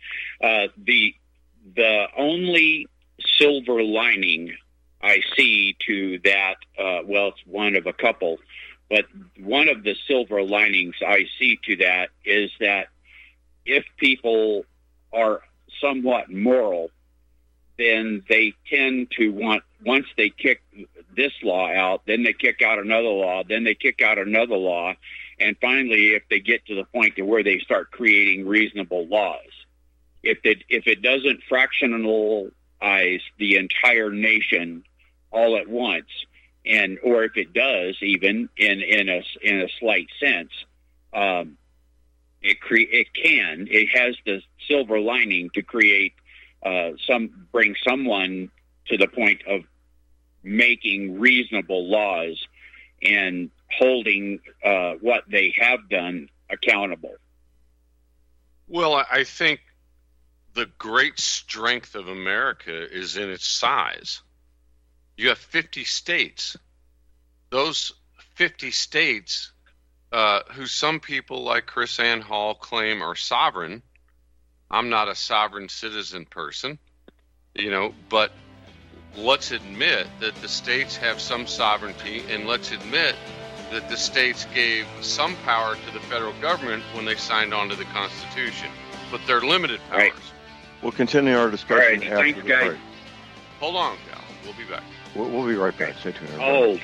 S21: The only silver lining I see to that, well, it's one of a couple, but one of the silver linings I see to that is that if people are somewhat moral, then they tend to want, once they kick this law out, then they kick out another law, then they kick out another law, and finally, if they get to the point to where they start creating reasonable laws, if it doesn't fractionalize the entire nation all at once, and or if it does, even in a slight sense, it has the silver lining to create bring someone to the point of making reasonable laws and holding what they have done accountable.
S4: Well, I think the great strength of America is in its size. You have 50 states. Those 50 states, who some people like Chris Ann Hall claim are sovereign. I'm not a sovereign citizen person, you know, but let's admit that the states have some sovereignty, and let's admit that the states gave some power to the federal government when they signed on to the Constitution, but they're limited powers.
S21: Right.
S3: We'll continue our discussion after
S21: thanks,
S3: the
S21: guys.
S3: break.
S4: Hold on, Cal. We'll be back.
S3: We'll be right back. Stay tuned, everybody.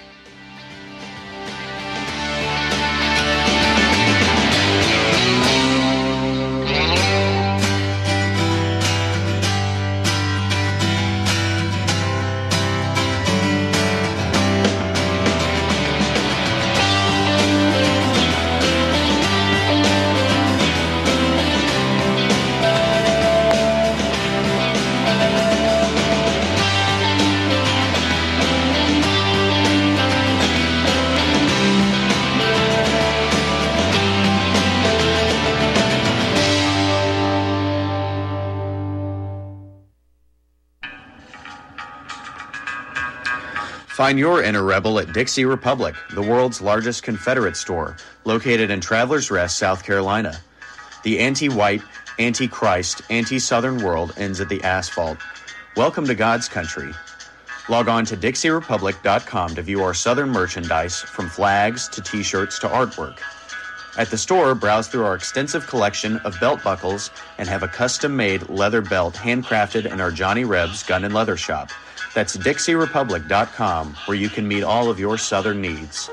S20: Find your inner rebel at Dixie Republic, the world's largest Confederate store, located in Travelers Rest, South Carolina. The anti-white, anti-Christ, anti-Southern world ends at the asphalt. Welcome to God's country. Log on to DixieRepublic.com to view our Southern merchandise, from flags to T-shirts to artwork. At the store, browse through our extensive collection of belt buckles and have a custom-made leather belt handcrafted in our Johnny Rebs Gun and Leather Shop. That's DixieRepublic.com, where you can meet all of your Southern needs.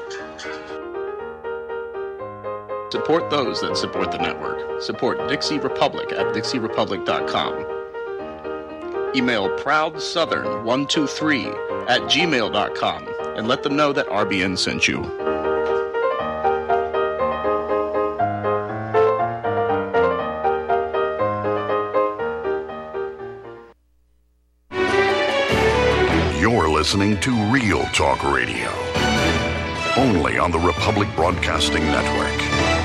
S6: Support those that support the network. Support Dixie Republic at DixieRepublic.com. Email ProudSouthern123@gmail.com and let them know that RBN sent you.
S1: listening to Real Talk Radio, only on the Republic Broadcasting Network.